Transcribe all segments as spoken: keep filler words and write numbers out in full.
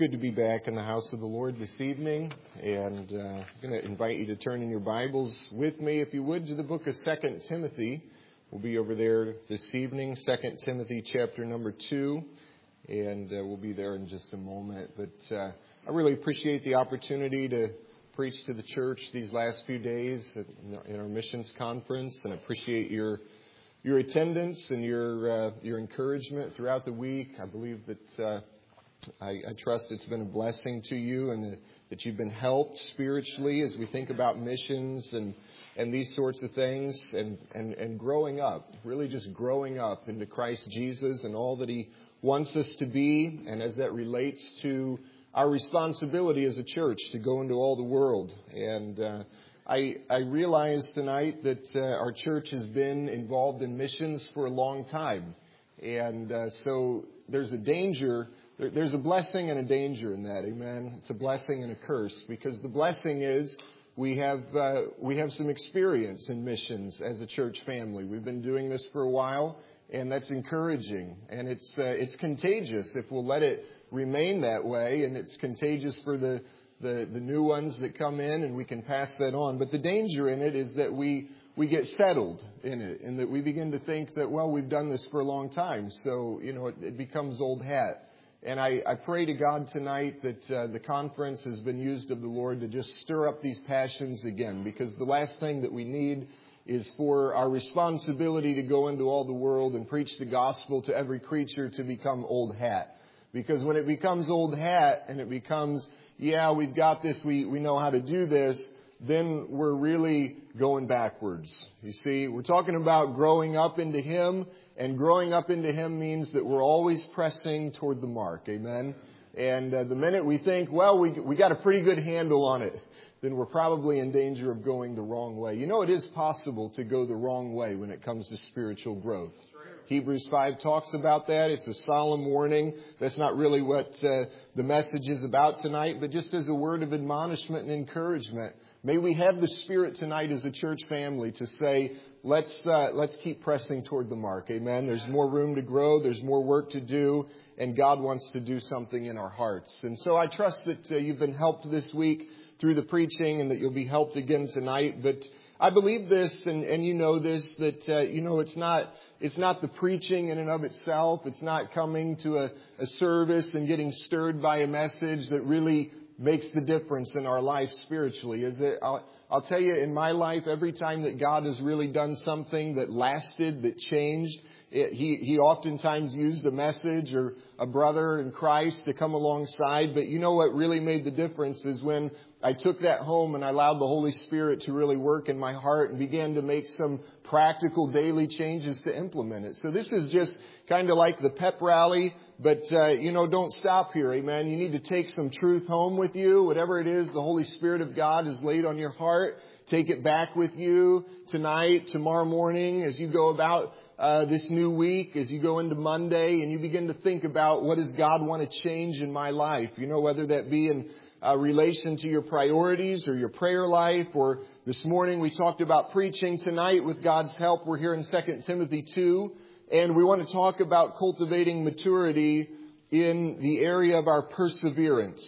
good to be back in the house of the Lord this evening, and uh, I'm going to invite you to turn in your Bibles with me, if you would, to the book of Second Timothy. We'll be over there this evening, Second Timothy chapter number two, and uh, we'll be there in just a moment. But uh, I really appreciate the opportunity to preach to the church these last few days in our missions conference, and appreciate your your attendance and your uh, your encouragement throughout the week. I believe that uh, I, I trust it's been a blessing to you, and that, that you've been helped spiritually as we think about missions and, and these sorts of things, and, and, and growing up, really just growing up into Christ Jesus and all that He wants us to be, and as that relates to our responsibility as a church to go into all the world. And uh, I, I realize tonight that uh, our church has been involved in missions for a long time, and uh, so there's a danger. There's a blessing and a danger in that, amen. It's a blessing and a curse, because the blessing is we have uh, we have some experience in missions as a church family. We've been doing this for a while, and that's encouraging, and it's uh, it's contagious if we'll let it remain that way, and it's contagious for the, the the new ones that come in, and we can pass that on. But the danger in it is that we we get settled in it, and that we begin to think that, well, we've done this for a long time, so you know it, it becomes old hat. And I, I pray to God tonight that uh, the conference has been used of the Lord to just stir up these passions again, because the last thing that we need is for our responsibility to go into all the world and preach the gospel to every creature to become old hat. Because when it becomes old hat and it becomes, yeah, we've got this, we, we know how to do this, then we're really going backwards. You see, we're talking about growing up into Him, and growing up into Him means that we're always pressing toward the mark. Amen. And uh, the minute we think, well, we we got a pretty good handle on it, then we're probably in danger of going the wrong way. You know, it is possible to go the wrong way when it comes to spiritual growth. Hebrews five talks about that. It's a solemn warning. That's not really what uh, the message is about tonight, but just as a word of admonishment and encouragement. May we have the Spirit tonight as a church family to say, let's uh, let's keep pressing toward the mark. Amen. There's more room to grow. There's more work to do. And God wants to do something in our hearts. And so I trust that uh, you've been helped this week through the preaching, and that you'll be helped again tonight. But I believe this, and, and you know this, that, uh, you know, it's not it's not the preaching in and of itself. It's not coming to a, a service and getting stirred by a message that really makes the difference in our life spiritually. Is that I'll, I'll tell you, in my life, every time that God has really done something that lasted, that changed, it, he, he oftentimes used a message or a brother in Christ to come alongside. But you know what really made the difference is when I took that home and I allowed the Holy Spirit to really work in my heart and began to make some practical daily changes to implement it. So this is just kind of like the pep rally, but, uh, you know, don't stop here. Amen. You need to take some truth home with you. Whatever it is the Holy Spirit of God has laid on your heart, take it back with you tonight, tomorrow morning, as you go about uh, this new week, as you go into Monday, and you begin to think about, what does God want to change in my life? You know, whether that be in Uh, relation to your priorities or your prayer life, or this morning we talked about preaching. Tonight, with God's help, we're here in Second Timothy two, and we want to talk about cultivating maturity in the area of our perseverance.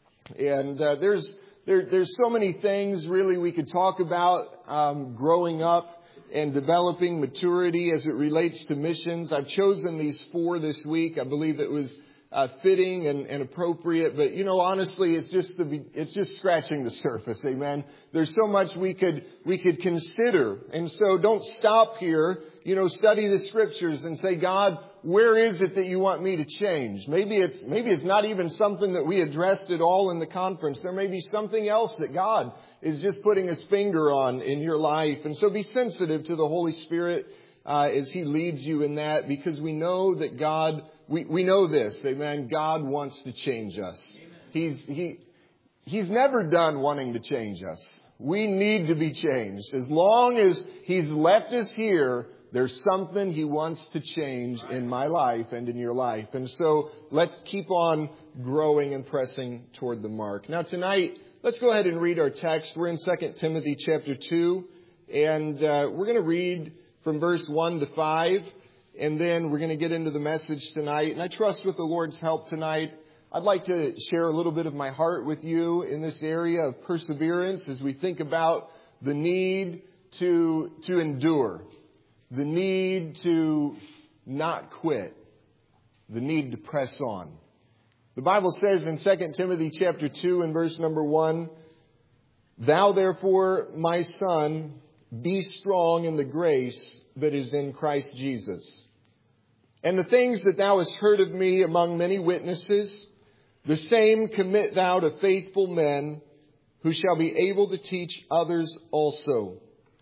And uh, there's there, there's so many things really we could talk about um, growing up and developing maturity as it relates to missions. I've chosen these four this week. I believe it was Uh, fitting and, and appropriate, but you know, honestly, it's just the, it's just scratching the surface. Amen. There's so much we could we could consider, and so don't stop here. You know, study the Scriptures and say, God, where is it that you want me to change? Maybe it's maybe it's not even something that we addressed at all in the conference. There may be something else that God is just putting His finger on in your life, and so be sensitive to the Holy Spirit uh, as He leads you in that, because we know that God. We we know this, amen. God wants to change us. Amen. He's he He's never done wanting to change us. We need to be changed. As long as He's left us here, there's something He wants to change in my life and in your life. And so let's keep on growing and pressing toward the mark. Now tonight, let's go ahead and read our text. We're in Second Timothy chapter two, and uh, we're going to read from verse one to five. And then we're going to get into the message tonight. And I trust with the Lord's help tonight, I'd like to share a little bit of my heart with you in this area of perseverance as we think about the need to, to endure, the need to not quit, the need to press on. The Bible says in Second Timothy chapter two and verse number one, "Thou therefore, my son, be strong in the grace that is in Christ Jesus. And the things that thou hast heard of me among many witnesses, the same commit thou to faithful men who shall be able to teach others also.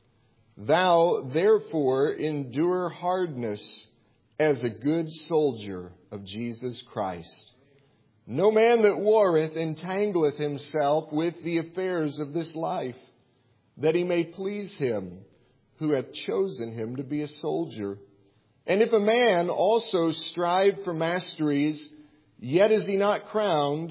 Thou therefore endure hardness as a good soldier of Jesus Christ. No man that warreth entangleth himself with the affairs of this life, that he may please him who hath chosen him to be a soldier. And if a man also strive for masteries, yet is he not crowned,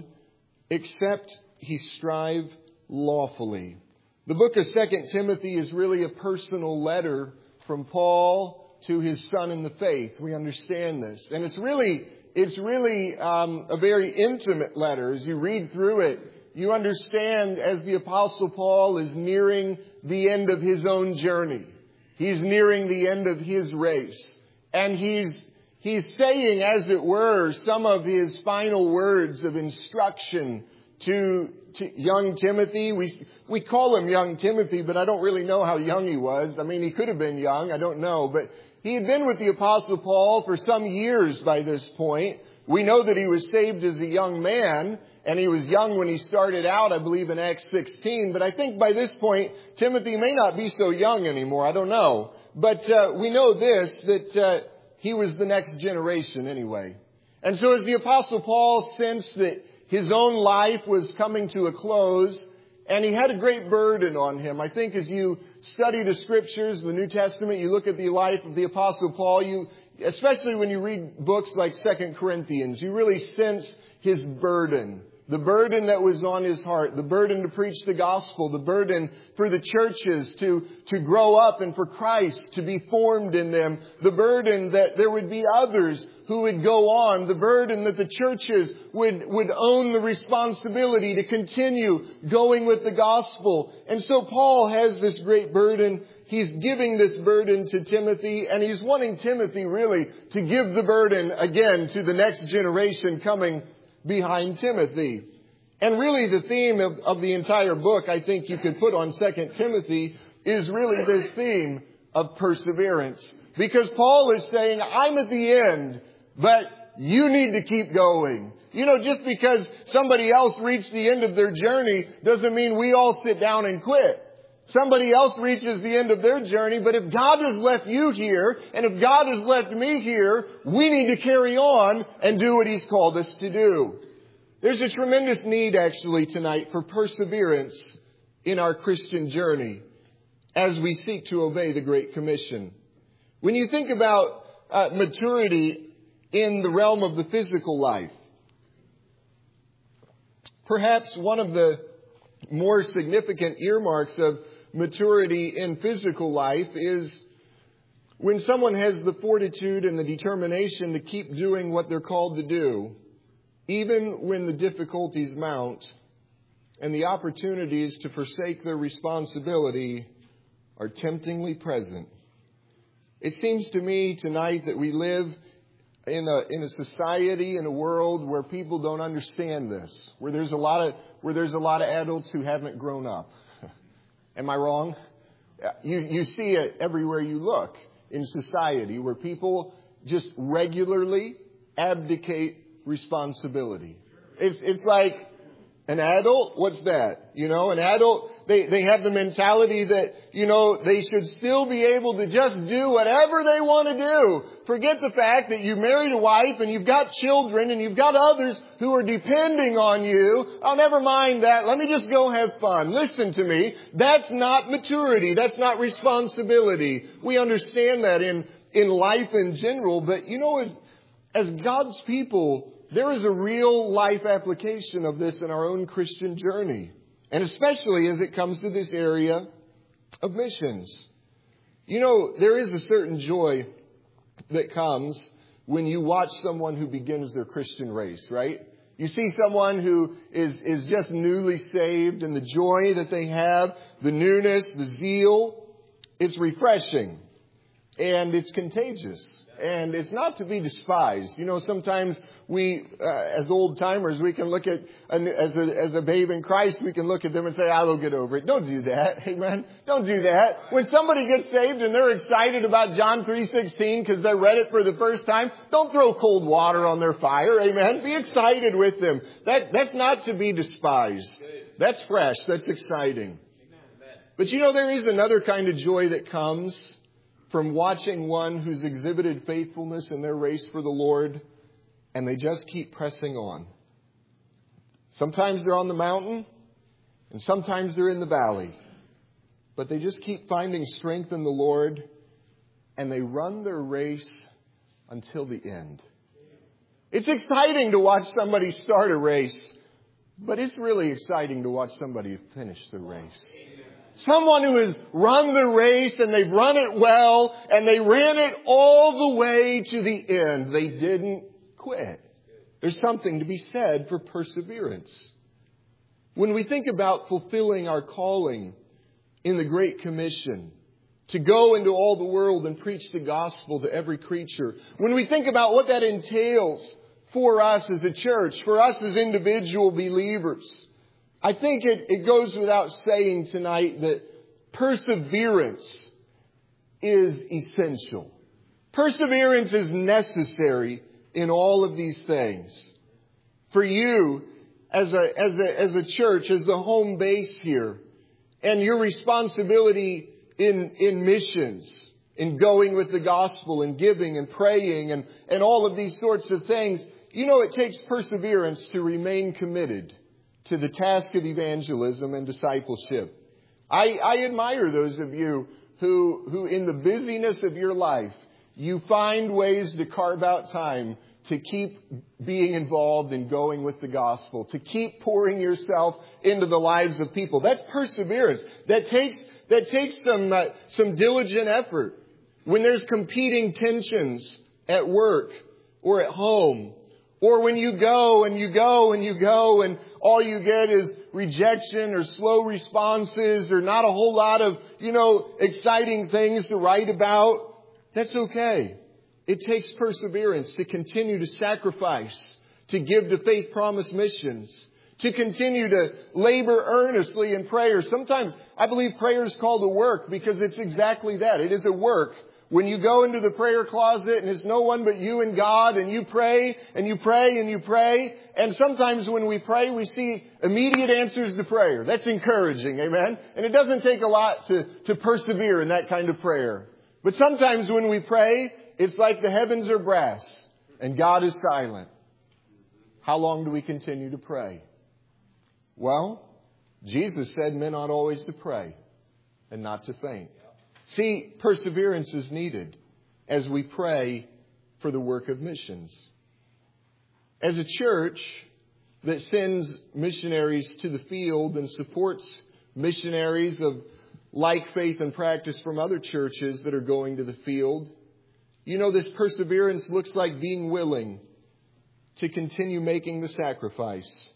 except he strive lawfully." The book of Second Timothy is really a personal letter from Paul to his son in the faith. We understand this. And it's really, it's really um, a very intimate letter. As you read through it, you understand as the Apostle Paul is nearing the end of his own journey. He's nearing the end of his race. And he's, he's saying, as it were, some of his final words of instruction to, to young Timothy. We, we call him young Timothy, but I don't really know how young he was. I mean, he could have been young. I don't know. But he had been with the Apostle Paul for some years by this point. We know that he was saved as a young man, and he was young when he started out, I believe, in Acts sixteen. But I think by this point, Timothy may not be so young anymore. I don't know. But uh, we know this, that uh, he was the next generation anyway. And so as the Apostle Paul sensed that his own life was coming to a close, and he had a great burden on him. I think as you study the Scriptures, the New Testament, you look at the life of the Apostle Paul, you, especially when you read books like Second Corinthians, you really sense his burden. The burden that was on his heart, the burden to preach the gospel, the burden for the churches to, to grow up and for Christ to be formed in them, the burden that there would be others who would go on, the burden that the churches would, would own the responsibility to continue going with the gospel. And so Paul has this great burden. He's giving this burden to Timothy, and he's wanting Timothy really to give the burden again to the next generation coming behind Timothy. And really the theme of, of the entire book, I think you could put on Second Timothy, is really this theme of perseverance. Because Paul is saying, I'm at the end, but you need to keep going. You know, just because somebody else reached the end of their journey doesn't mean we all sit down and quit. Somebody else reaches the end of their journey, but if God has left you here, and if God has left me here, we need to carry on and do what He's called us to do. There's a tremendous need actually tonight for perseverance in our Christian journey as we seek to obey the Great Commission. When you think about uh, maturity in the realm of the physical life, perhaps one of the more significant earmarks of maturity in physical life is when someone has the fortitude and the determination to keep doing what they're called to do, even when the difficulties mount and the opportunities to forsake their responsibility are temptingly present. It seems to me tonight that we live in a in a society, in a world where people don't understand this, where there's a lot of where there's a lot of adults who haven't grown up. Am I wrong? You you see it everywhere you look in society, where people just regularly abdicate responsibility. It's it's like an adult, what's that? You know, an adult, they, they have the mentality that, you know, they should still be able to just do whatever they want to do. Forget the fact that you married a wife and you've got children and you've got others who are depending on you. Oh, never mind that. Let me just go have fun. Listen to me. That's not maturity. That's not responsibility. We understand that in, in life in general, but you know, as, as God's people, there is a real life application of this in our own Christian journey. And especially as it comes to this area of missions. You know, there is a certain joy that comes when you watch someone who begins their Christian race, right? You see someone who is, is just newly saved, and the joy that they have, the newness, the zeal, is refreshing. And it's contagious. And it's not to be despised. You know, sometimes we, uh, as old timers, we can look at, as a, as a babe in Christ, we can look at them and say, I will get over it. Don't do that. Amen. Don't do that. When somebody gets saved and they're excited about John three sixteen because they read it for the first time, don't throw cold water on their fire. Amen. Be excited with them. That, that's not to be despised. That's fresh. That's exciting. But you know, there is another kind of joy that comes from watching one who's exhibited faithfulness in their race for the Lord, and they just keep pressing on. Sometimes they're on the mountain, and sometimes they're in the valley. But they just keep finding strength in the Lord, and they run their race until the end. It's exciting to watch somebody start a race, but it's really exciting to watch somebody finish the race. Someone who has run the race and they've run it well and they ran it all the way to the end. They didn't quit. There's something to be said for perseverance. When we think about fulfilling our calling in the Great Commission, to go into all the world and preach the gospel to every creature, when we think about what that entails for us as a church, for us as individual believers, I think it, it goes without saying tonight that perseverance is essential. Perseverance is necessary in all of these things. For you, as a, as a, as a church, as the home base here, and your responsibility in, in missions, in going with the gospel and giving and praying and, and all of these sorts of things, you know, it takes perseverance to remain committed to the task of evangelism and discipleship. I, I admire those of you who, who in the busyness of your life, you find ways to carve out time to keep being involved in going with the gospel, to keep pouring yourself into the lives of people. That's perseverance. That takes, that takes some, uh, some diligent effort. When there's competing tensions at work or at home, or when you go and you go and you go and all you get is rejection or slow responses or not a whole lot of, you know, exciting things to write about, that's okay. It takes perseverance to continue to sacrifice, to give to Faith Promise Missions, to continue to labor earnestly in prayer. Sometimes I believe prayer is called a work because it's exactly that. It is a work. When you go into the prayer closet and it's no one but you and God, and you pray and you pray and you pray. And sometimes when we pray, we see immediate answers to prayer. That's encouraging. Amen. And it doesn't take a lot to, to persevere in that kind of prayer. But sometimes when we pray, it's like the heavens are brass and God is silent. How long do we continue to pray? Well, Jesus said men ought always to pray and not to faint. See, perseverance is needed as we pray for the work of missions. As a church that sends missionaries to the field and supports missionaries of like faith and practice from other churches that are going to the field, you know, this perseverance looks like being willing to continue making the sacrifice.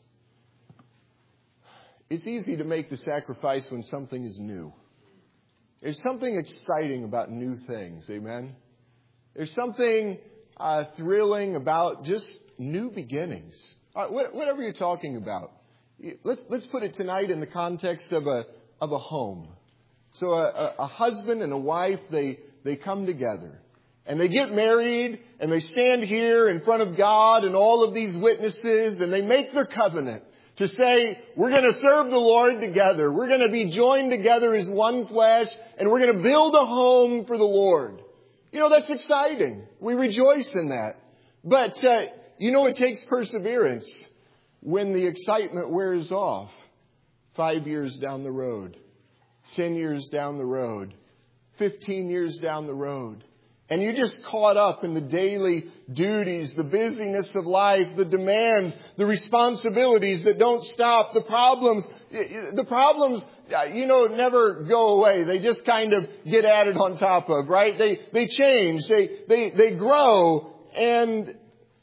It's easy to make the sacrifice when something is new. There's something exciting about new things, amen? There's something uh, thrilling about just new beginnings. Uh, whatever you're talking about. Let's let's put it tonight in the context of a of a home. So a, a husband and a wife, they they come together. And they get married and they stand here in front of God and all of these witnesses and they make their covenant. To say, we're going to serve the Lord together. We're going to be joined together as one flesh. And we're going to build a home for the Lord. You know, that's exciting. We rejoice in that. But, uh, you know, it takes perseverance when the excitement wears off. Five years down the road. Ten years down the road. Fifteen years down the road. And you're just caught up in the daily duties, the busyness of life, the demands, the responsibilities that don't stop, the problems. The problems, you know, never go away. They just kind of get added on top of, right? They they change, they they they grow, and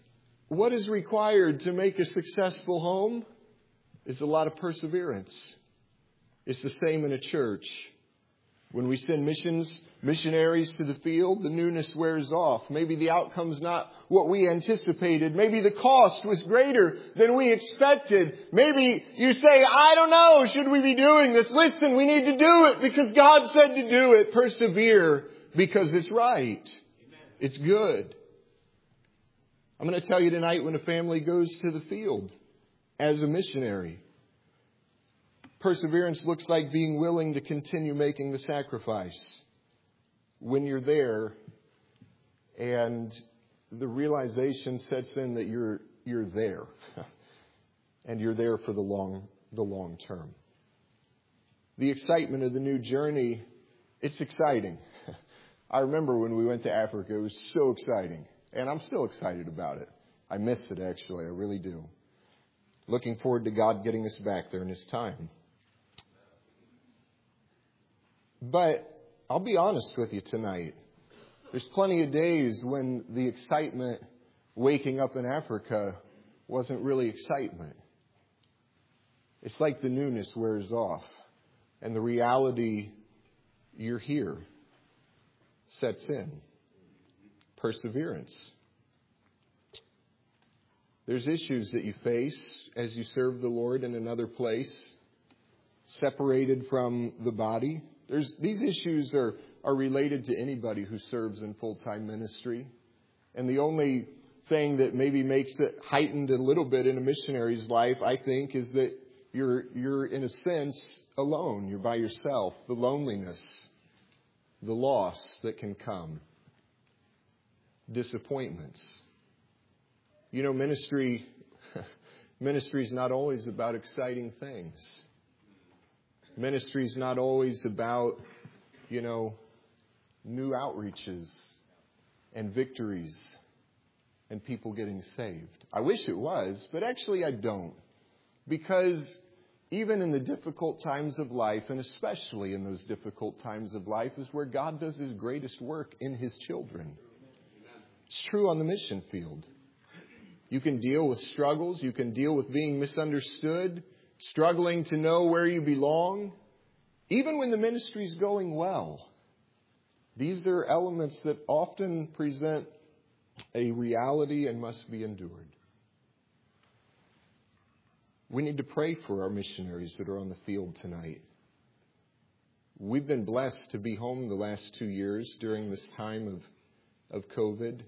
what is required to make a successful home is a lot of perseverance. It's the same in a church. When we send missions, missionaries to the field, the newness wears off. Maybe the outcome's not what we anticipated. Maybe the cost was greater than we expected. Maybe you say, I don't know, should we be doing this? Listen, we need to do it because God said to do it. Persevere because it's right. Amen. It's good. I'm going to tell you tonight, when a family goes to the field as a missionary, perseverance looks like being willing to continue making the sacrifice. When you're there and the realization sets in that you're you're there and you're there for the long the long term. The excitement of the new journey, it's exciting. I remember when we went to Africa, it was so exciting. And I'm still excited about it. I miss it, actually. I really do. Looking forward to God getting us back there in His time. But I'll be honest with you tonight. There's plenty of days when the excitement waking up in Africa wasn't really excitement. It's like the newness wears off. And the reality, you're here, sets in. Perseverance. There's issues that you face as you serve the Lord in another place, separated from the body. There's, these issues are, are related to anybody who serves in full-time ministry. And the only thing that maybe makes it heightened a little bit in a missionary's life, I think, is that you're, you're in a sense alone. You're by yourself. The loneliness, the loss that can come, disappointments. You know, ministry, ministry is not always about exciting things. Ministry is not always about, you know, new outreaches and victories and people getting saved. I wish it was, but actually I don't. Because even in the difficult times of life, and especially in those difficult times of life, is where God does His greatest work in His children. It's true on the mission field. You can deal with struggles. You can deal with being misunderstood, struggling to know where you belong. Even when the ministry is going well, these are elements that often present a reality and must be endured. We need to pray for our missionaries that are on the field tonight. We've been blessed to be home the last two years during this time of, of COVID.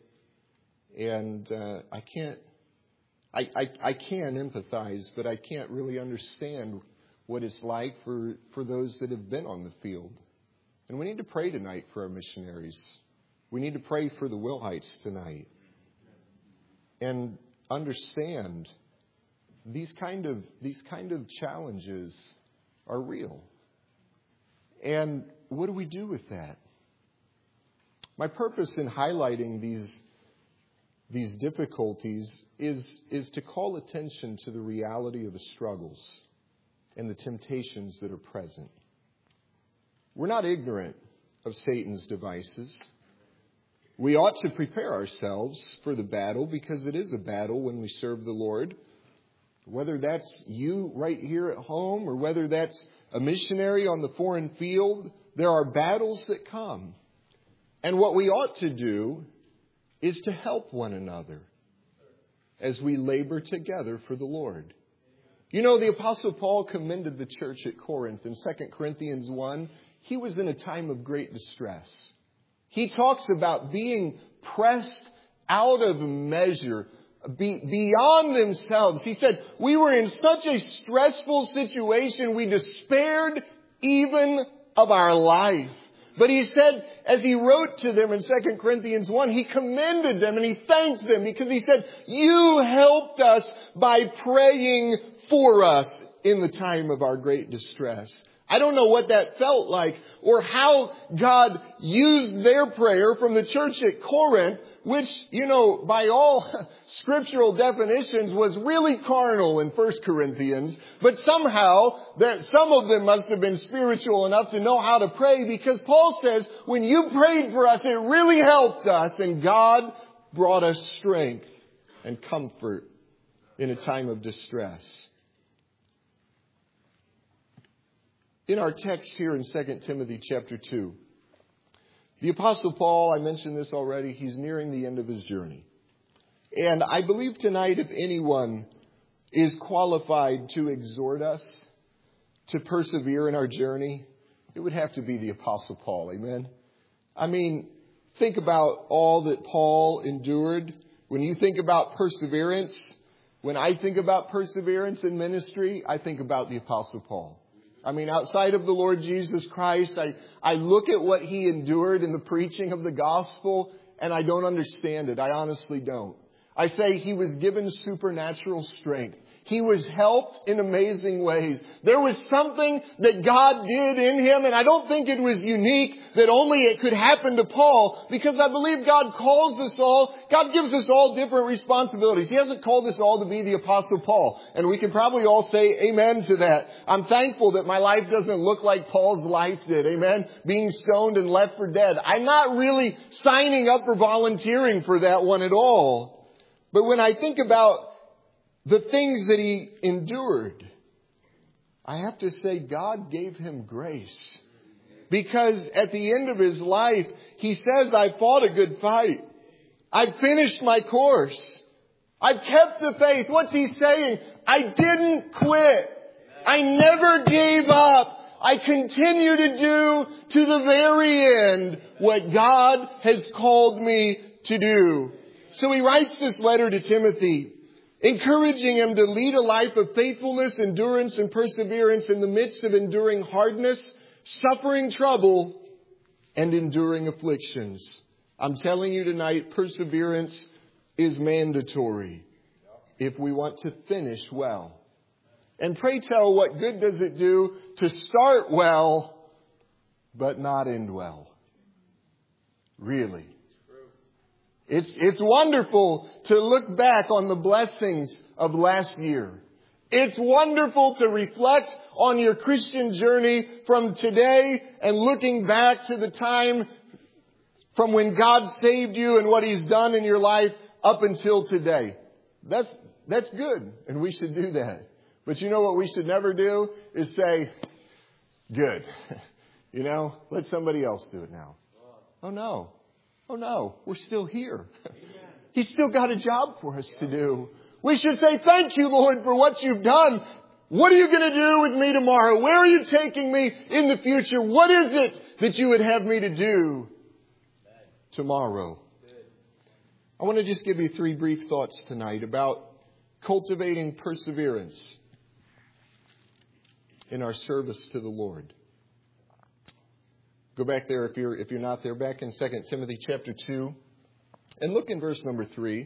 And uh, I can't, I, I, I can empathize, but I can't really understand what it's like for, for those that have been on the field. And we need to pray tonight for our missionaries. We need to pray for the Wilhites tonight. And understand these kind of, these kind of challenges are real. And what do we do with that? My purpose in highlighting these These difficulties is, is to call attention to the reality of the struggles and the temptations that are present. We're not ignorant of Satan's devices. We ought to prepare ourselves for the battle, because it is a battle when we serve the Lord. Whether that's you right here at home or whether that's a missionary on the foreign field, there are battles that come. And what we ought to do is to help one another as we labor together for the Lord. You know, the Apostle Paul commended the church at Corinth in Second Corinthians one. He was in a time of great distress. He talks about being pressed out of measure, be, beyond themselves. He said, we were in such a stressful situation, we despaired even of our life. But he said, as he wrote to them in Second Corinthians one, he commended them and he thanked them because he said, you helped us by praying for us in the time of our great distress. I don't know what that felt like or how God used their prayer from the church at Corinth, which, you know, by all scriptural definitions was really carnal in First Corinthians. But somehow that some of them must have been spiritual enough to know how to pray, because Paul says, when you prayed for us, it really helped us and God brought us strength. and comfort in a time of distress. In our text here in Second Timothy chapter two, the Apostle Paul, I mentioned this already, he's nearing the end of his journey. And I believe tonight if anyone is qualified to exhort us to persevere in our journey, it would have to be the Apostle Paul. Amen? I mean, think about all that Paul endured. When you think about perseverance, when I think about perseverance in ministry, I think about the Apostle Paul. I mean, outside of the Lord Jesus Christ, I, I look at what he endured in the preaching of the gospel, and I don't understand it. I honestly don't. I say he was given supernatural strength. He was helped in amazing ways. There was something that God did in him, and I don't think it was unique that only it could happen to Paul, because I believe God calls us all, God gives us all different responsibilities. He hasn't called us all to be the Apostle Paul, and we can probably all say amen to that. I'm thankful that my life doesn't look like Paul's life did, amen? Being stoned and left for dead. I'm not really signing up for volunteering for that one at all. But when I think about the things that he endured, I have to say God gave him grace. Because at the end of his life, he says, I fought a good fight. I finished my course. I've kept the faith. What's he saying? I didn't quit. I never gave up. I continue to do to the very end what God has called me to do. So he writes this letter to Timothy, encouraging him to lead a life of faithfulness, endurance, and perseverance in the midst of enduring hardness, suffering trouble, and enduring afflictions. I'm telling you tonight, perseverance is mandatory if we want to finish well. And pray tell, what good does it do to start well, but not end well? Really. It's, it's wonderful to look back on the blessings of last year. It's wonderful to reflect on your Christian journey from today and looking back to the time from when God saved you and what He's done in your life up until today. That's, that's good, and we should do that. But you know what we should never do is say, good. You know, let somebody else do it now. Oh no. Oh no, we're still here. He's still got a job for us to do. We should say, thank you, Lord, for what you've done. What are you going to do with me tomorrow? Where are you taking me in the future? What is it that you would have me to do tomorrow? I want to just give you three brief thoughts tonight about cultivating perseverance in our service to the Lord. Go back there if you're if you're not there, back in Second Timothy chapter two, and look in verse number three.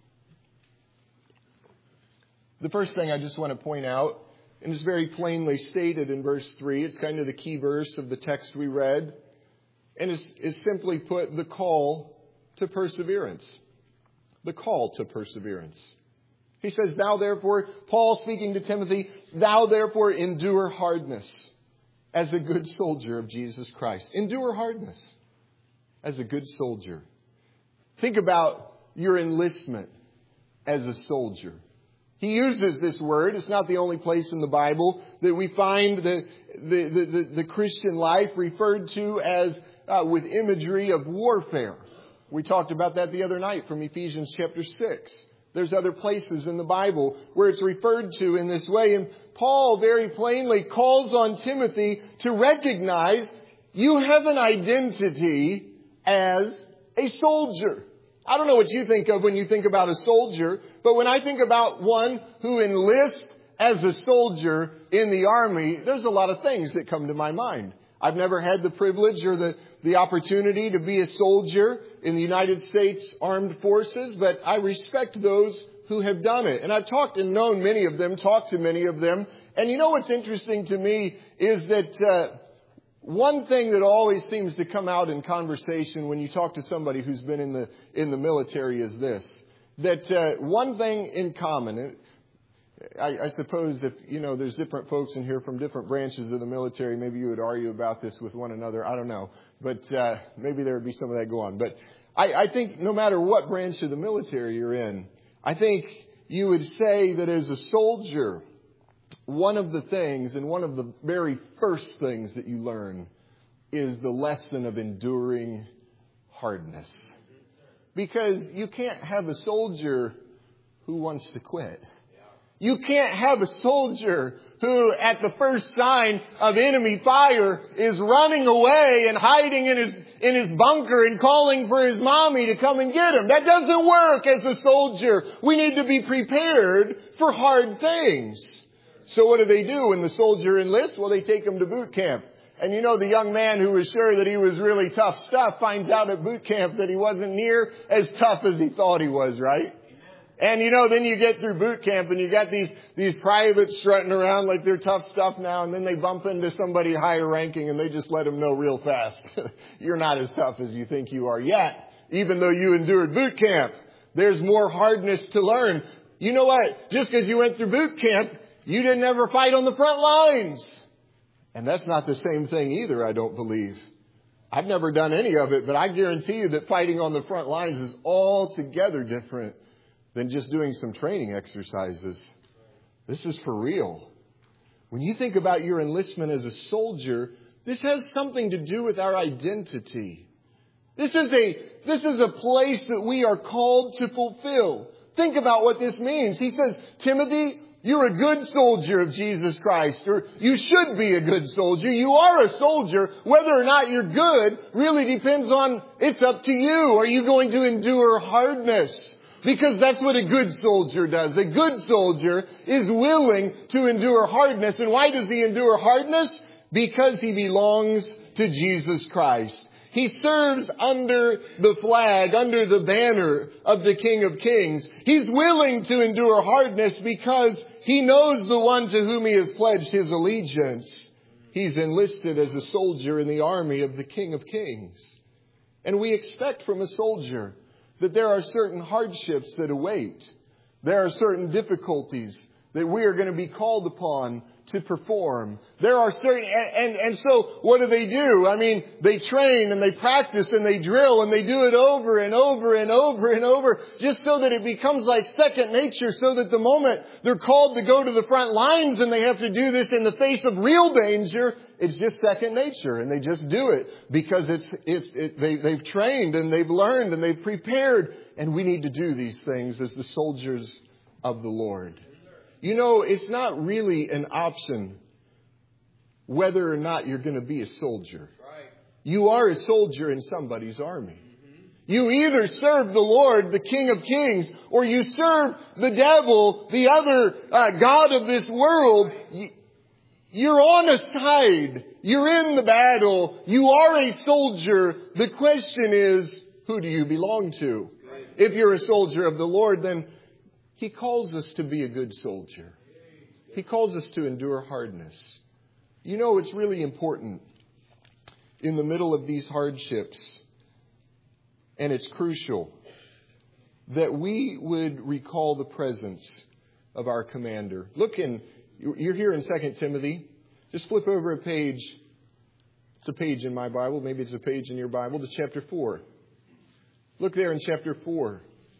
The first thing I just want to point out, and it's very plainly stated in verse three, it's kind of the key verse of the text we read, and it's, it's simply put, the call to perseverance. The call to perseverance. He says, thou therefore, Paul speaking to Timothy, thou therefore endure hardness as a good soldier of Jesus Christ. Endure hardness as a good soldier. Think about your enlistment as a soldier. He uses this word. It's not the only place in the Bible that we find the, the, the, the, the Christian life referred to as uh, with imagery of warfare. We talked about that the other night from Ephesians chapter six. There's other places in the Bible where it's referred to in this way. And Paul very plainly calls on Timothy to recognize you have an identity as a soldier. I don't know what you think of when you think about a soldier, but when I think about one who enlists as a soldier in the army, there's a lot of things that come to my mind. I've never had the privilege or the, the opportunity to be a soldier in the United States Armed Forces, but I respect those who have done it. And I've talked and known many of them, talked to many of them. And you know what's interesting to me is that uh, one thing that always seems to come out in conversation when you talk to somebody who's been in the in the military is this. That uh, one thing in common, I, I suppose if, you know, there's different folks in here from different branches of the military, maybe you would argue about this with one another. I don't know. But uh, maybe there would be some of that go on. But I, I think no matter what branch of the military you're in, I think you would say that as a soldier, one of the things and one of the very first things that you learn is the lesson of enduring hardness. Because you can't have a soldier who wants to quit. You can't have a soldier who at the first sign of enemy fire is running away and hiding in his, in his bunker and calling for his mommy to come and get him. That doesn't work as a soldier. We need to be prepared for hard things. So what do they do when the soldier enlists? Well, they take him to boot camp. And you know, the young man who was sure that he was really tough stuff finds out at boot camp that he wasn't near as tough as he thought he was, right? And you know, then you get through boot camp and you got these, these privates strutting around like they're tough stuff now, and then they bump into somebody higher ranking and they just let them know real fast. You're not as tough as you think you are yet, even though you endured boot camp. There's more hardness to learn. You know what? Just because you went through boot camp, you didn't ever fight on the front lines. And that's not the same thing either, I don't believe. I've never done any of it, but I guarantee you that fighting on the front lines is altogether different than just doing some training exercises. This is for real. When you think about your enlistment as a soldier, this has something to do with our identity. This is a, this is a place that we are called to fulfill. Think about what this means. He says, Timothy, you're a good soldier of Jesus Christ, or you should be a good soldier. You are a soldier. Whether or not you're good really depends on, it's up to you. Are you going to endure hardness? Because that's what a good soldier does. A good soldier is willing to endure hardness. And why does he endure hardness? Because he belongs to Jesus Christ. He serves under the flag, under the banner of the King of Kings. He's willing to endure hardness because he knows the one to whom he has pledged his allegiance. He's enlisted as a soldier in the army of the King of Kings. And we expect from a soldier that there are certain hardships that await. There are certain difficulties that we are going to be called upon to perform. There are certain, and, and, and so what do they do? I mean, they train and they practice and they drill and they do it over and over and over and over just so that it becomes like second nature, so that the moment they're called to go to the front lines and they have to do this in the face of real danger, it's just second nature and they just do it because it's, it's, it, they, they've trained and they've learned and they've prepared. And we need to do these things as the soldiers of the Lord. You know, it's not really an option whether or not you're going to be a soldier. Right. You are a soldier in somebody's army. Mm-hmm. You either serve the Lord, the King of Kings, or you serve the devil, the other uh, god of this world. Right. You're on a side. You're in the battle. You are a soldier. The question is, who do you belong to? Right. If you're a soldier of the Lord, then He calls us to be a good soldier. He calls us to endure hardness. You know, it's really important in the middle of these hardships, and it's crucial, that we would recall the presence of our commander. Look in, you're here in Second Timothy. Just flip over a page. It's a page in my Bible. Maybe it's a page in your Bible to chapter four. Look there in chapter four.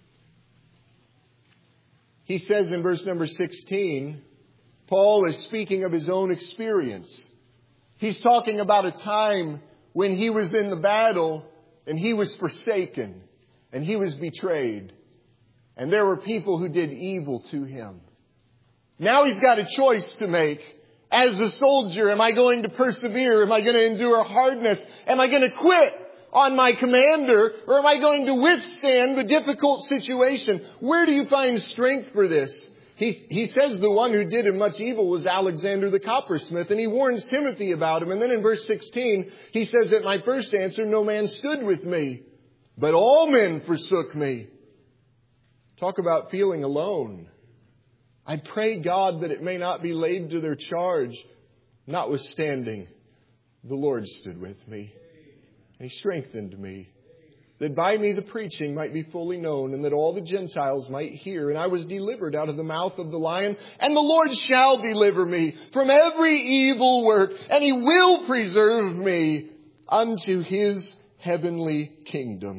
He says in verse number sixteen, Paul is speaking of his own experience. He's talking about a time when he was in the battle and he was forsaken and he was betrayed. And there were people who did evil to him. Now he's got a choice to make. As a soldier, am I going to persevere? Am I going to endure hardness? Am I going to quit on my commander, or am I going to withstand the difficult situation? Where do you find strength for this? He, he says the one who did him much evil was Alexander the coppersmith, and he warns Timothy about him. And then in verse sixteen, he says, at my first answer, no man stood with me, but all men forsook me. Talk about feeling alone. I pray God that it may not be laid to their charge. Notwithstanding, the Lord stood with me. And He strengthened me, that by me the preaching might be fully known, and that all the Gentiles might hear. And I was delivered out of the mouth of the lion, and the Lord shall deliver me from every evil work, and He will preserve me unto His heavenly kingdom.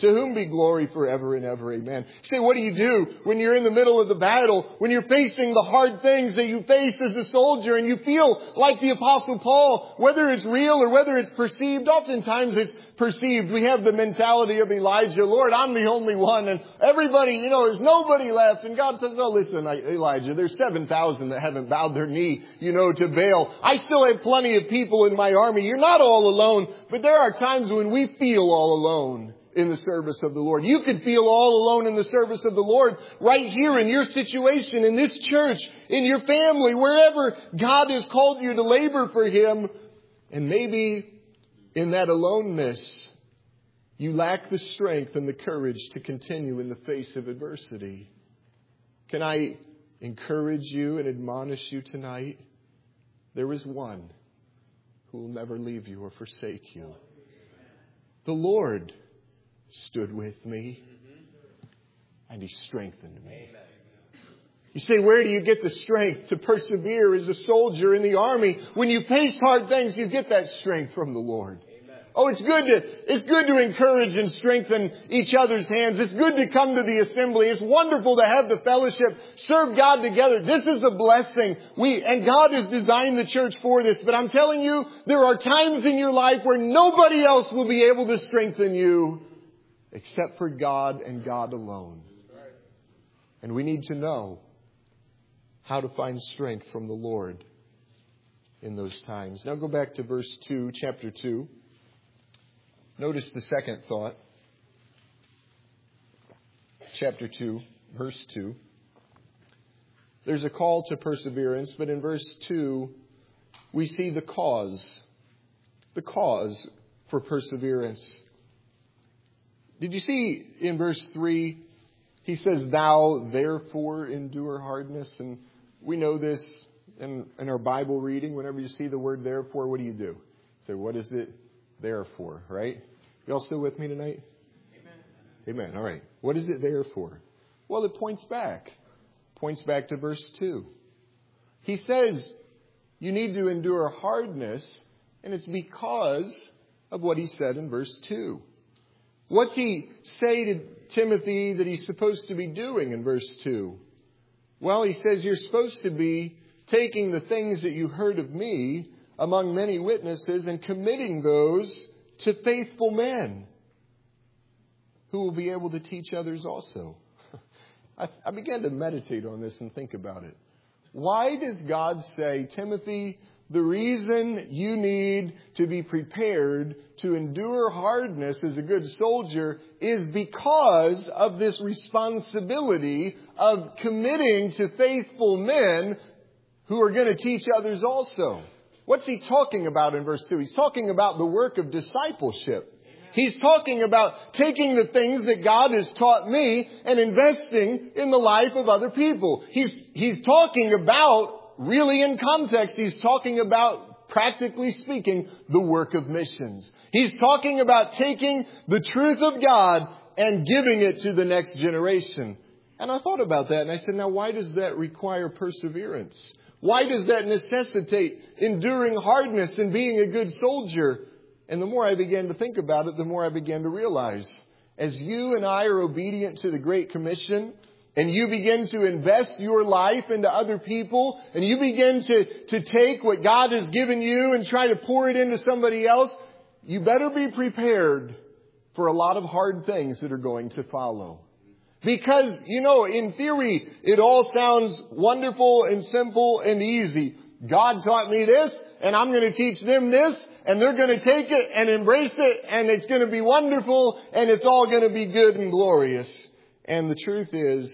To whom be glory forever and ever. Amen. You say, what do you do when you're in the middle of the battle, when you're facing the hard things that you face as a soldier, and you feel like the Apostle Paul, whether it's real or whether it's perceived? Oftentimes it's perceived. We have the mentality of Elijah. Lord, I'm the only one, and everybody, you know, there's nobody left. And God says, oh, listen, Elijah, there's seven thousand that haven't bowed their knee, you know, to Baal. I still have plenty of people in my army. You're not all alone. But there are times when we feel all alone in the service of the Lord. You could feel all alone in the service of the Lord right here in your situation, in this church, in your family, wherever God has called you to labor for Him. And maybe in that aloneness, you lack the strength and the courage to continue in the face of adversity. Can I encourage you and admonish you tonight? There is one who will never leave you or forsake you. The Lord stood with me, and He strengthened me. You say, where do you get the strength to persevere as a soldier in the army? When you face hard things, you get that strength from the Lord. Oh, it's good to, it's good to encourage and strengthen each other's hands. It's good to come to the assembly. It's wonderful to have the fellowship, serve God together. This is a blessing. We, and God has designed the church for this. But I'm telling you, there are times in your life where nobody else will be able to strengthen you except for God and God alone. And we need to know how to find strength from the Lord in those times. Now go back to verse two, chapter two. Notice the second thought. Chapter two, verse two. There's a call to perseverance, but in verse two, we see the cause. The cause for perseverance. Did you see in verse three, he says, thou therefore endure hardness? And we know this in, in our Bible reading. Whenever you see the word therefore, what do you do? Say, what is it there for, right? Y'all still with me tonight? Amen. Amen. All right. What is it there for? Well, it points back. Points back to verse two. He says you need to endure hardness, and it's because of what he said in verse two. What's he say to Timothy that he's supposed to be doing in verse two? Well, he says you're supposed to be taking the things that you heard of me among many witnesses and committing those to faithful men who will be able to teach others also. I, I began to meditate on this and think about it. Why does God say, Timothy, the reason you need to be prepared to endure hardness as a good soldier is because of this responsibility of committing to faithful men who are going to teach others also? What's he talking about in verse two? He's talking about the work of discipleship. He's talking about taking the things that God has taught me and investing in the life of other people. He's, he's talking about, really in context, he's talking about, practically speaking, the work of missions. He's talking about taking the truth of God and giving it to the next generation. And I thought about that and I said, now why does that require perseverance? Why does that necessitate enduring hardness and being a good soldier? And the more I began to think about it, the more I began to realize, as you and I are obedient to the Great Commission, and you begin to invest your life into other people, and you begin to, to take what God has given you and try to pour it into somebody else, you better be prepared for a lot of hard things that are going to follow. Because, you know, in theory, it all sounds wonderful and simple and easy. God taught me this, and I'm going to teach them this, and they're going to take it and embrace it, and it's going to be wonderful, and it's all going to be good and glorious. And the truth is,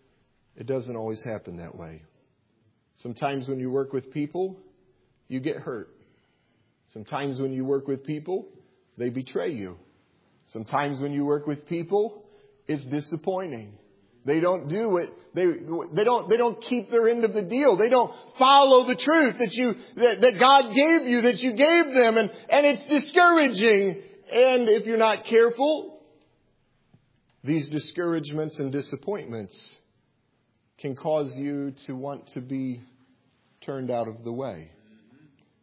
it doesn't always happen that way. Sometimes when you work with people, you get hurt. Sometimes when you work with people, they betray you. Sometimes when you work with people, it's disappointing. They don't do it. They they don't they don't keep their end of the deal. They don't follow the truth that you that, that God gave you, that you gave them, and, and it's discouraging. And if you're not careful, these discouragements and disappointments can cause you to want to be turned out of the way.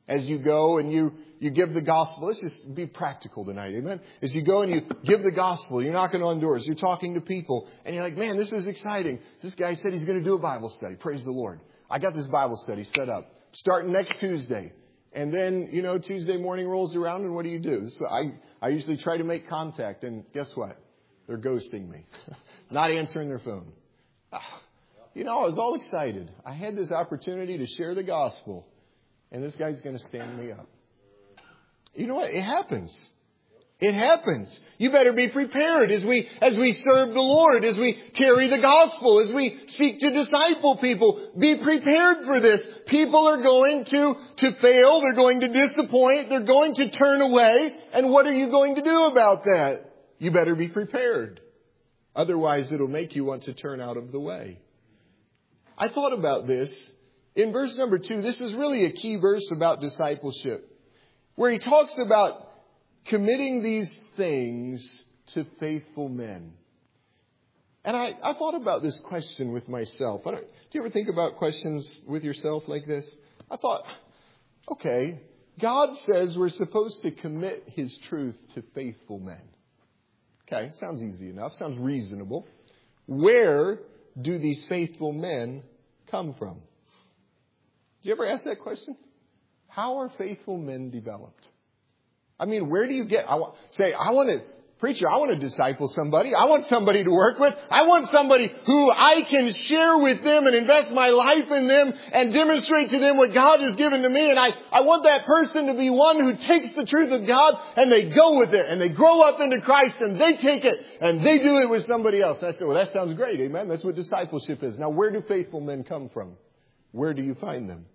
As you go and you, you give the gospel, let's just be practical tonight, amen? As you go and you give the gospel, you're knocking on doors, you're talking to people, and you're like, man, this is exciting. This guy said he's going to do a Bible study. Praise the Lord. I got this Bible study set up, starting next Tuesday. And then, you know, Tuesday morning rolls around, and what do you do? This is what I, I usually try to make contact, and guess what? They're ghosting me. Not answering their phone. You know, I was all excited. I had this opportunity to share the gospel. And this guy's going to stand me up. You know what? It happens. It happens. You better be prepared as we, as we serve the Lord, as we carry the gospel, as we seek to disciple people. Be prepared for this. People are going to, to fail. They're going to disappoint. They're going to turn away. And what are you going to do about that? You better be prepared. Otherwise, it'll make you want to turn out of the way. I thought about this. In verse number two, this is really a key verse about discipleship, where he talks about committing these things to faithful men. And I, I thought about this question with myself. I don't, do you ever think about questions with yourself like this? I thought, okay, God says we're supposed to commit His truth to faithful men. Okay, sounds easy enough, sounds reasonable. Where do these faithful men come from? Do you ever ask that question? How are faithful men developed? I mean, where do you get, I want, say, I want to, preacher, I want to disciple somebody. I want somebody to work with. I want somebody who I can share with them and invest my life in them and demonstrate to them what God has given to me. And I, I want that person to be one who takes the truth of God and they go with it and they grow up into Christ and they take it and they do it with somebody else. And I said, well, that sounds great. Amen. That's what discipleship is. Now, where do faithful men come from? Where do you find them?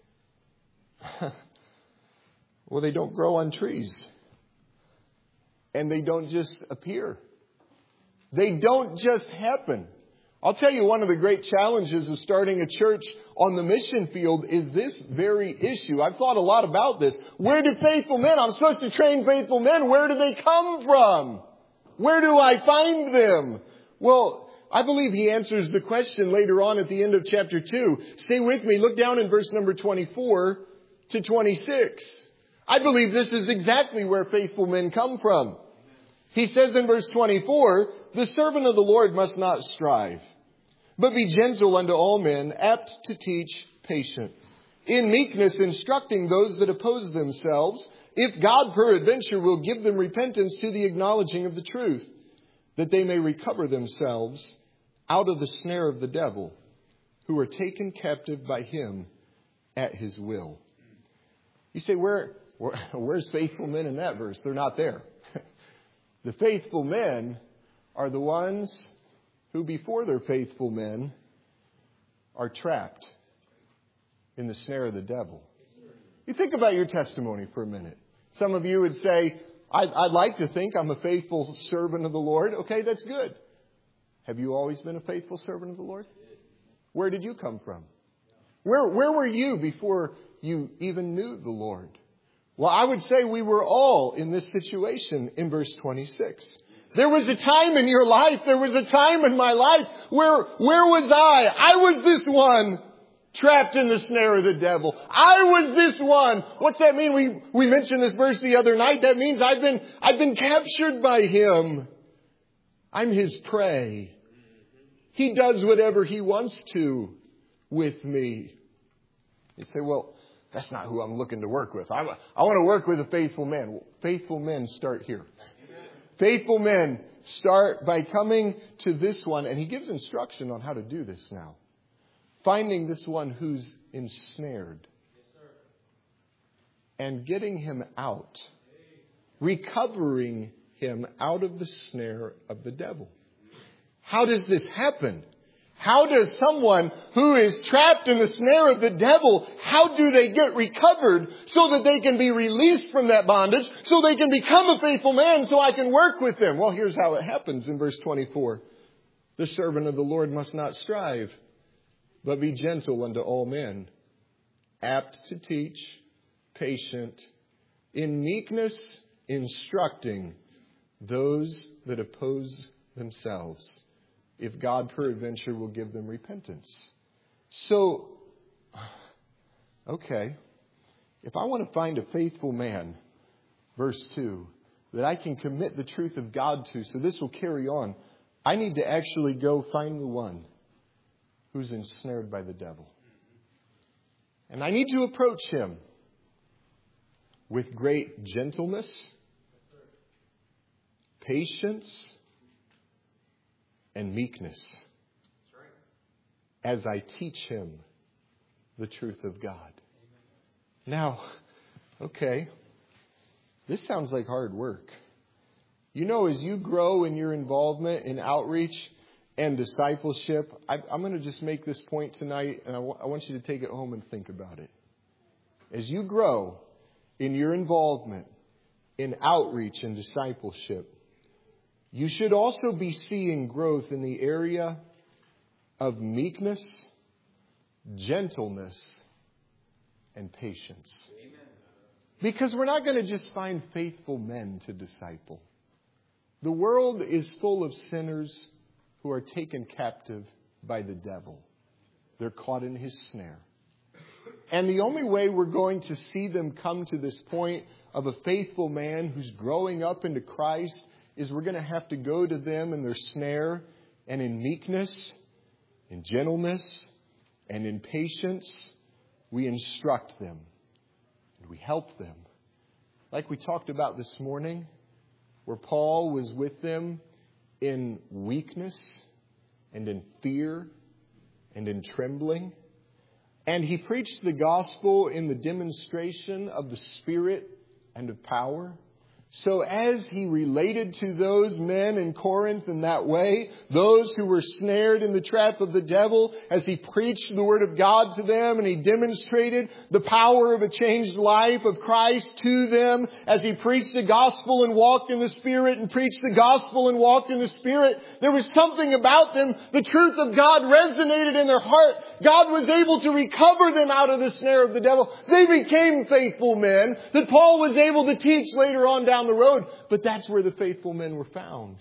Well, they don't grow on trees. And they don't just appear. They don't just happen. I'll tell you, one of the great challenges of starting a church on the mission field is this very issue. I've thought a lot about this. Where do faithful men, I'm supposed to train faithful men. Where do they come from? Where do I find them? Well, I believe he answers the question later on at the end of chapter two. Stay with me. Look down in verse number twenty-four to twenty-six. I believe this is exactly where faithful men come from. He says in verse twenty-four, the servant of the Lord must not strive, but be gentle unto all men, apt to teach, patient, in meekness instructing those that oppose themselves, if God peradventure will give them repentance to the acknowledging of the truth, that they may recover themselves out of the snare of the devil, who are taken captive by him at his will. You say, where, where where's faithful men in that verse? They're not there. The faithful men are the ones who, before they're faithful men, are trapped in the snare of the devil. You think about your testimony for a minute. Some of you would say, I'd, I'd like to think I'm a faithful servant of the Lord. Okay, that's good. Have you always been a faithful servant of the Lord? Where did you come from? Where, where were you before you even knew the Lord? Well, I would say we were all in this situation in verse twenty-six. There was a time in your life, there was a time in my life where, where was I? I was this one trapped in the snare of the devil. I was this one. What's that mean? We, we mentioned this verse the other night. That means I've been, I've been captured by him. I'm his prey. He does whatever he wants to with me. You say, well, that's not who I'm looking to work with. I, I want to work with a faithful man. Well, faithful men start here. Faithful men start by coming to this one. And he gives instruction on how to do this now. Finding this one who's ensnared. And getting him out. Recovering him out of the snare of the devil. How does this happen? How does someone who is trapped in the snare of the devil, how do they get recovered so that they can be released from that bondage, so they can become a faithful man, so I can work with them? Well, here's how it happens in verse twenty-four. The servant of the Lord must not strive, but be gentle unto all men, apt to teach, patient, in meekness instructing those that oppose themselves, if God peradventure will give them repentance. So, okay, If I want to find a faithful man, verse two, that I can commit the truth of God to, so this will carry on, I need to actually go find the one who's ensnared by the devil. And I need to approach him with great gentleness, patience, and meekness as I teach him the truth of God. Now, okay, this sounds like hard work. You know, as you grow in your involvement in outreach and discipleship, I, I'm going to just make this point tonight, and I, w- I want you to take it home and think about it. As you grow in your involvement in outreach and discipleship, you should also be seeing growth in the area of meekness, gentleness, and patience. Amen. Because we're not going to just find faithful men to disciple. The world is full of sinners who are taken captive by the devil. They're caught in his snare. And the only way we're going to see them come to this point of a faithful man who's growing up into Christ is we're going to have to go to them in their snare, and in meekness, in gentleness, and in patience, we instruct them and we help them. Like we talked about this morning, where Paul was with them in weakness and in fear and in trembling. And he preached the gospel in the demonstration of the Spirit and of power. So as he related to those men in Corinth in that way, those who were snared in the trap of the devil, as he preached the word of God to them and he demonstrated the power of a changed life of Christ to them, as he preached the gospel and walked in the Spirit and preached the gospel and walked in the Spirit, there was something about them. The truth of God resonated in their heart. God was able to recover them out of the snare of the devil. They became faithful men that Paul was able to teach later on down the road, but that's where the faithful men were found.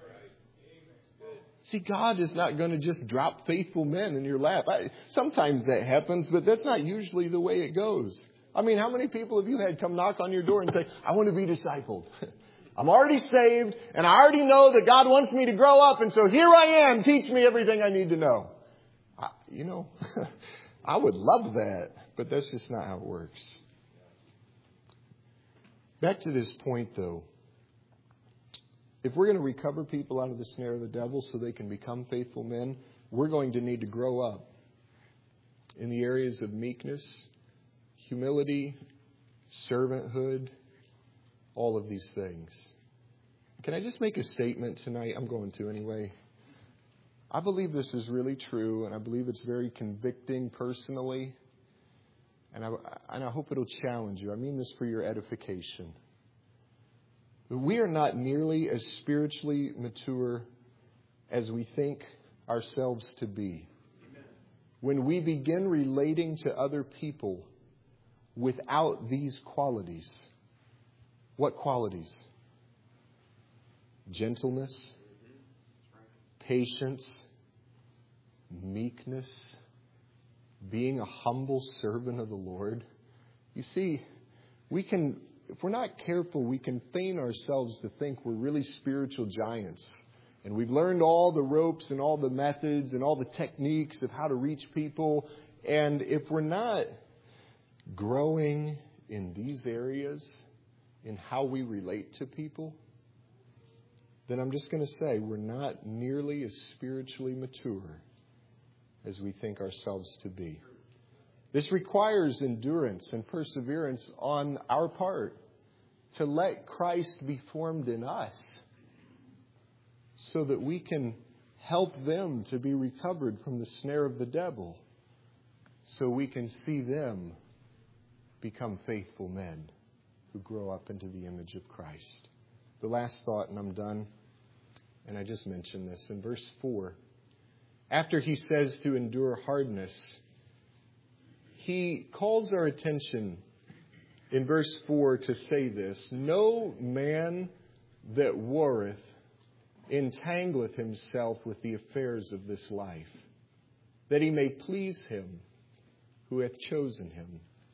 See, God is not going to just drop faithful men in your lap. I, sometimes that happens, but that's not usually the way it goes. I mean, how many people have you had come knock on your door and say, I want to be discipled? I'm already saved, and I already know that God wants me to grow up, and so here I am. Teach me everything I need to know. I, you know, I would love that, but that's just not how it works. Back to this point, though. If we're going to recover people out of the snare of the devil so they can become faithful men, we're going to need to grow up in the areas of meekness, humility, servanthood, all of these things. Can I just make a statement tonight? I'm going to anyway. I believe this is really true, and I believe it's very convicting personally. And I, and I hope it'll challenge you. I mean this for your edification. We are not nearly as spiritually mature as we think ourselves to be. Amen. When we begin relating to other people without these qualities. What qualities? Gentleness, patience, meekness, being a humble servant of the Lord. You see, we can, if we're not careful, we can feign ourselves to think we're really spiritual giants. And we've learned all the ropes and all the methods and all the techniques of how to reach people. And if we're not growing in these areas, in how we relate to people, then I'm just going to say we're not nearly as spiritually mature as we think ourselves to be. This requires endurance and perseverance on our part to let Christ be formed in us so that we can help them to be recovered from the snare of the devil, so we can see them become faithful men who grow up into the image of Christ. The last thought, and I'm done, and I just mentioned this in verse four. After he says to endure hardness, he calls our attention in verse four to say this: no man that warreth entangleth himself with the affairs of this life, that he may please him who hath chosen him.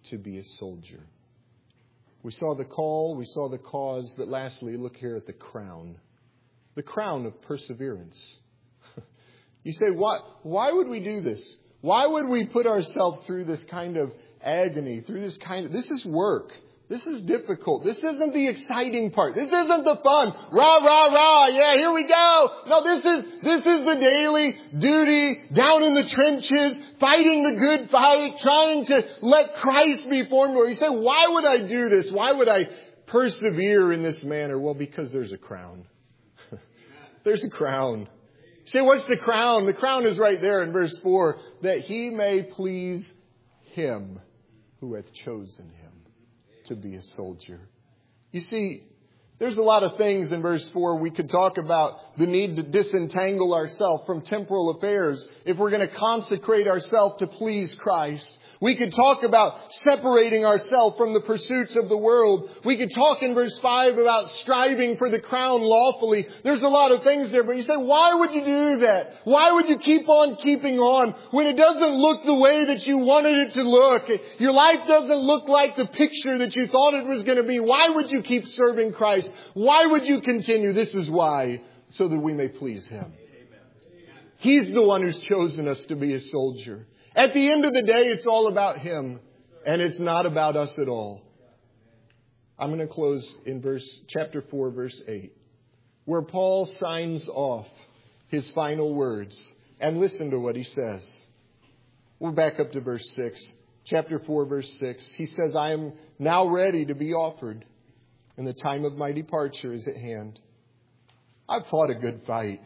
to be a soldier. We saw the call, we saw the cause, but lastly, look here at the crown. The crown of perseverance. You say, why, why would we do this? Why would we put ourselves through this kind of agony, through this kind of, this is work. This is difficult. This isn't the exciting part. This isn't the fun. Rah, rah, rah. Yeah, here we go. No, this is, this is the daily duty down in the trenches, fighting the good fight, trying to let Christ be formed. You say, why would I do this? Why would I persevere in this manner? Well, because there's a crown. There's a crown. You say, what's the crown? The crown is right there in verse four. That he may please him who hath chosen him to be a soldier. You see, there's a lot of things in verse four. We could talk about the need to disentangle ourselves from temporal affairs if we're going to consecrate ourselves to please Christ. We could talk about separating ourselves from the pursuits of the world. We could talk in verse five about striving for the crown lawfully. There's a lot of things there, but you say, why would you do that? Why would you keep on keeping on when it doesn't look the way that you wanted it to look? Your life doesn't look like the picture that you thought it was going to be. Why would you keep serving Christ? Why would you continue? This is why, so that we may please Him. He's the one who's chosen us to be a soldier. At the end of the day, it's all about Him, and it's not about us at all. I'm going to close in verse chapter four, verse eight, where Paul signs off his final words. And listen to what he says. We'll back up to verse six. Chapter four, verse six. He says, I am now ready to be offered, and the time of my departure is at hand. I've fought a good fight.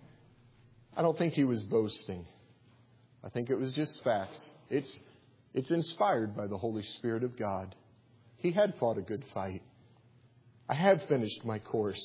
I don't think he was boasting. I think it was just facts. It's, it's inspired by the Holy Spirit of God. He had fought a good fight. I have finished my course.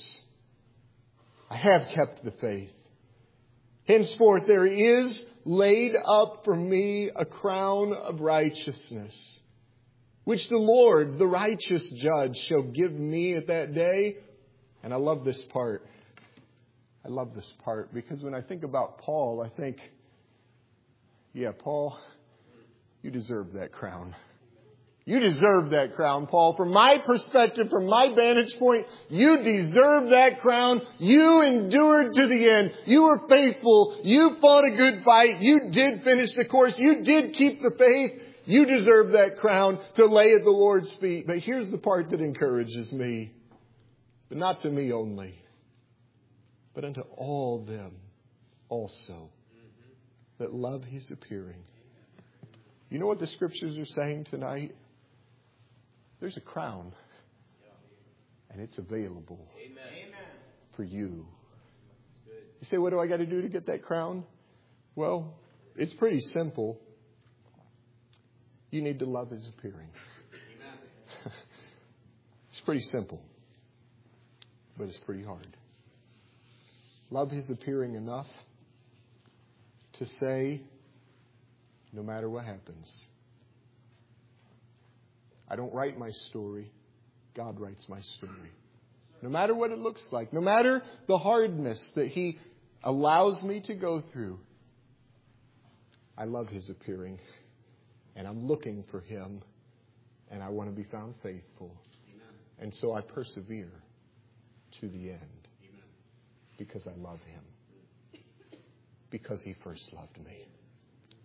I have kept the faith. Henceforth there is laid up for me a crown of righteousness, which the Lord, the righteous judge, shall give me at that day. And I love this part. I love this part because when I think about Paul, I think, yeah, Paul, you deserve that crown. You deserve that crown, Paul. From my perspective, from my vantage point, you deserve that crown. You endured to the end. You were faithful. You fought a good fight. You did finish the course. You did keep the faith. You deserve that crown to lay at the Lord's feet. But here's the part that encourages me. But not to me only, but unto all them also that love His appearing. You know what the Scriptures are saying tonight? There's a crown. And it's available Amen. For you. You say, what do I got to do to get that crown? Well, it's pretty simple. You need to love His appearing. It's pretty simple. But it's pretty hard. Love His appearing enough to say, no matter what happens, I don't write my story. God writes my story. No matter what it looks like, no matter the hardness that He allows me to go through, I love His appearing. And I'm looking for Him. And I want to be found faithful. Amen. And so I persevere to the end. Amen. Because I love Him. Because He first loved me.